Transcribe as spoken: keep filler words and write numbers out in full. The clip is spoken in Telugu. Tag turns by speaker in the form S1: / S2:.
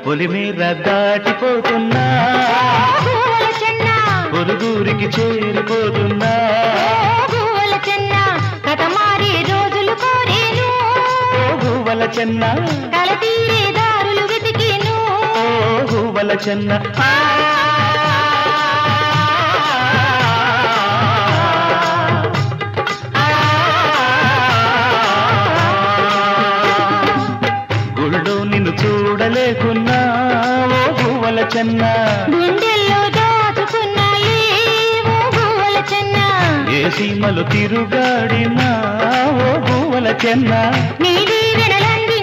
S1: పొలిమేర దాటిపోతున్నా
S2: గువ్వల చెన్న
S1: పొరుగురికి చేరిపోతున్నా
S2: గువ్వల చెన్న కథ మారే రోజులు కోరేను
S1: ఓ గువ్వల చెన్న
S2: కల తీరే దారులు వెతికేను
S1: ఓ గువ్వల చెన్న గుళ్ళో నిన్ను చూడలేకున్నా ఓ గువ్వల చెన్న
S2: గుండెల్లో దాచుకున్నాయి ఓ గువ్వల చెన్న
S1: ఏ సీమలు తిరుగాడినా ఓ గువ్వల చెన్న
S2: నీ దీవెనలంది